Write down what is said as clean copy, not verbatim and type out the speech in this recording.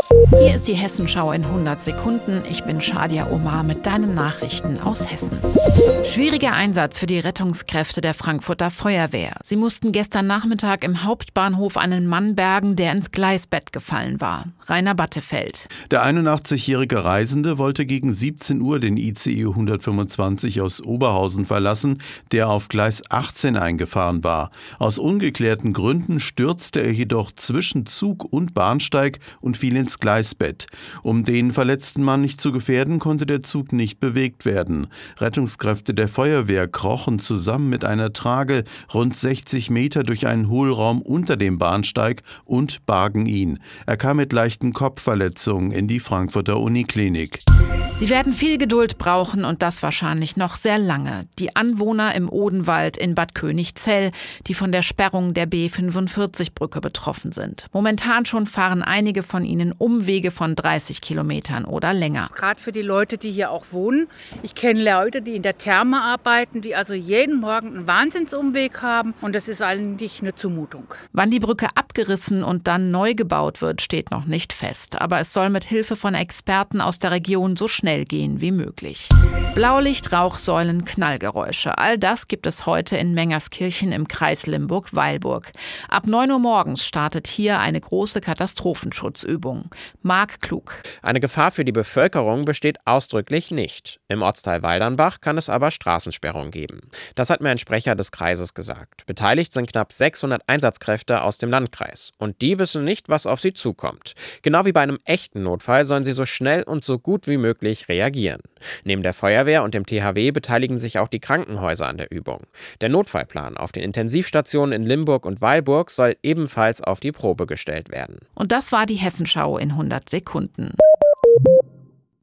Hier ist die Hessenschau in 100 Sekunden. Ich bin Shadia Omar mit deinen Nachrichten aus Hessen. Schwieriger Einsatz für die Rettungskräfte der Frankfurter Feuerwehr. Sie mussten gestern Nachmittag im Hauptbahnhof einen Mann bergen, der ins Gleisbett gefallen war. Rainer Battefeld. Der 81-jährige Reisende wollte gegen 17 Uhr den ICE 125 aus Oberhausen verlassen, der auf Gleis 18 eingefahren war. Aus ungeklärten Gründen stürzte er jedoch zwischen Zug und Bahnsteig und fiel ins Gleisbett. Um den verletzten Mann nicht zu gefährden, konnte der Zug nicht bewegt werden. Rettungskräfte der Feuerwehr krochen zusammen mit einer Trage rund 60 Meter durch einen Hohlraum unter dem Bahnsteig und bargen ihn. Er kam mit leichten Kopfverletzungen in die Frankfurter Uniklinik. Sie werden viel Geduld brauchen und das wahrscheinlich noch sehr lange. Die Anwohner im Odenwald in Bad Königzell, die von der Sperrung der B45-Brücke betroffen sind. Momentan schon fahren einige von ihnen Umwege von 30 Kilometern oder länger. Gerade für die Leute, die hier auch wohnen. Ich kenne Leute, die in der Therme arbeiten, die also jeden Morgen einen Wahnsinnsumweg haben. Und das ist eigentlich eine Zumutung. Wann die Brücke abgerissen und dann neu gebaut wird, steht noch nicht fest. Aber es soll mit Hilfe von Experten aus der Region so schnell gehen wie möglich. Blaulicht, Rauchsäulen, Knallgeräusche. All das gibt es heute in Mengerskirchen im Kreis Limburg-Weilburg. Ab 9 Uhr morgens startet hier eine große Katastrophenschutzübung. Marc Klug. Eine Gefahr für die Bevölkerung besteht ausdrücklich nicht. Im Ortsteil Waldernbach kann es aber Straßensperrungen geben. Das hat mir ein Sprecher des Kreises gesagt. Beteiligt sind knapp 600 Einsatzkräfte aus dem Landkreis. Und die wissen nicht, was auf sie zukommt. Genau wie bei einem echten Notfall sollen sie so schnell und so gut wie möglich reagieren. Neben der Feuerwehr und dem THW beteiligen sich auch die Krankenhäuser an der Übung. Der Notfallplan auf den Intensivstationen in Limburg und Weilburg soll ebenfalls auf die Probe gestellt werden. Und das war die Hessenschau in 100 Sekunden.